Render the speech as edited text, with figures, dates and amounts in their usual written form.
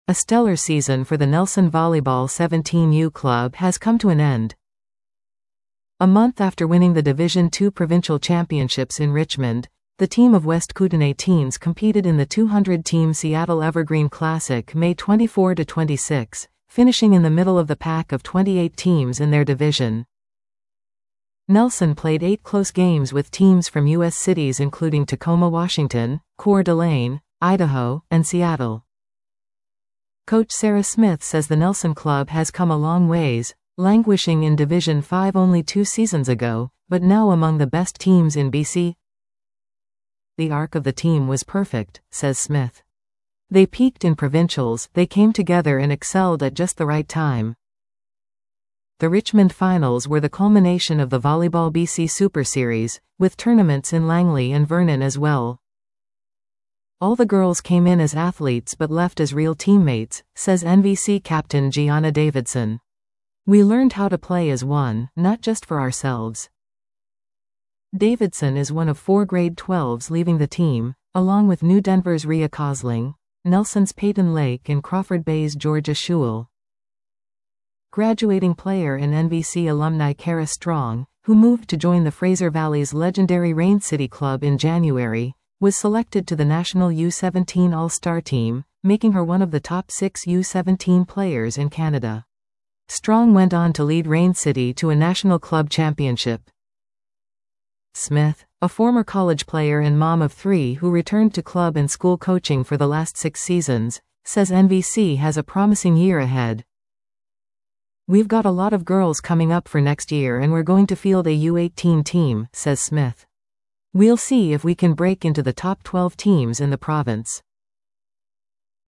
A stellar season for the Nelson Volleyball 17U club has come to an end. A month after winning the Division II Provincial Championships in Richmond, the team of West Kootenay teens competed in the 200-team Seattle Evergreen Classic May 24–26, finishing in the middle of the pack of 28 teams in their division. Nelson played 8 close games with teams from U.S. cities including Tacoma, Washington, Coeur d'Alene, Idaho, and Seattle. Coach Sarah Smith says the Nelson club has come a long ways, languishing in Division 5 only 2 seasons ago, but now among the best teams in BC. The arc of the team was perfect, says Smith. They peaked in provincials, they came together and excelled at just the right time. The Richmond finals were the culmination of the Volleyball BC Super Series, with tournaments in Langley and Vernon as well. All the girls came in as athletes but left as real teammates, says NVC captain Gianna Davidson. We learned how to play as one, not just for ourselves. Davidson is one of 4 grade 12s leaving the team, along with New Denver's Rhea Kosling, Nelson's Peyton Lake and Crawford Bay's Georgia Schewel. Graduating player and NVC alumni Kara Strong, who moved to join the Fraser Valley's legendary Rain City Club in January, was selected to the national U17 All-Star team, making her one of the top 6 U17 players in Canada. Strong went on to lead Rain City to a national club championship. Smith, a former college player and mom of 3 who returned to club and school coaching for the last 6 seasons, says NVC has a promising year ahead. We've got a lot of girls coming up for next year and we're going to field a U18 team, says Smith. We'll see if we can break into the top 12 teams in the province.